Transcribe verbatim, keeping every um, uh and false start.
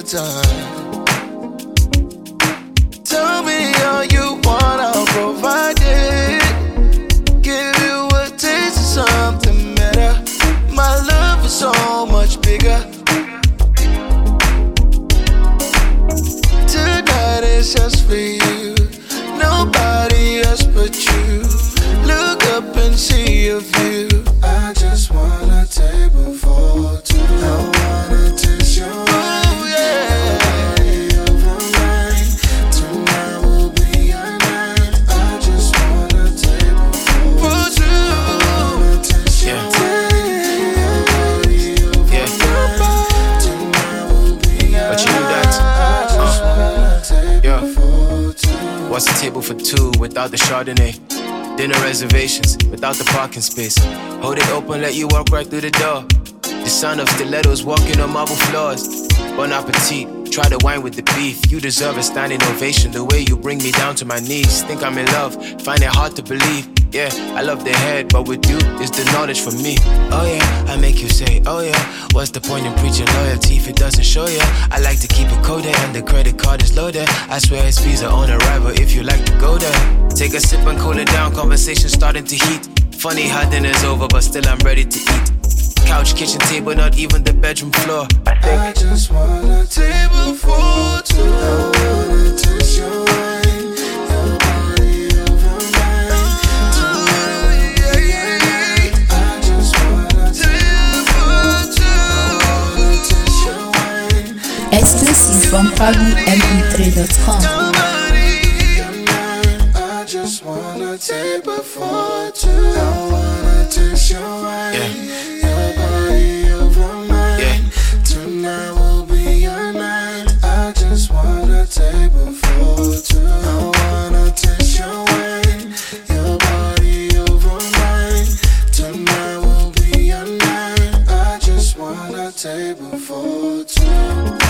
time. Tell me all you want, I'll provide it. Give you a taste of something better. My love is so much bigger. Tonight is just for you, nobody else but you. Look up and see a view. I just want a table for two. I wanna taste your wine. Oh yeah. Body over mine. Tonight will be our night. I just want a table for two. I wanna taste your wine. Body over yeah. mine. Tonight will be our but you knew that. that. I just want a table yeah. for two. What's a table for two without the Chardonnay? Dinner reservations without the parking space. Hold it open, let you walk right through the door. The son of stilettos walking on marble floors. Bon appetit, try the wine with the beef. You deserve a standing ovation, the way you bring me down to my knees. Think I'm in love, find it hard to believe. Yeah, I love the head, but with you, it's the knowledge for me. Oh yeah, I make you say, oh yeah. What's the point in preaching loyalty if it doesn't show ya? I like to keep it coded and the credit card is loaded. I swear his fees are on arrival if you like to go there. Take a sip and cool it down, conversation starting to heat. Funny how dinner's over, but still I'm ready to eat. Couch, kitchen table, not even the bedroom floor. I think I just want a table for two. I wanna taste your wine, your body over mine. Tonight, yeah, yeah, yeah. I just want a table for two. I wanna taste your wine. Exclusive from Pagu M P three dot com. I just want a table for two. I wanna taste your wine. Yeah. Tonight will be your night. I just want a table for two. I wanna taste your wine, your body over mine. Tonight will be your night. I just want a table for two.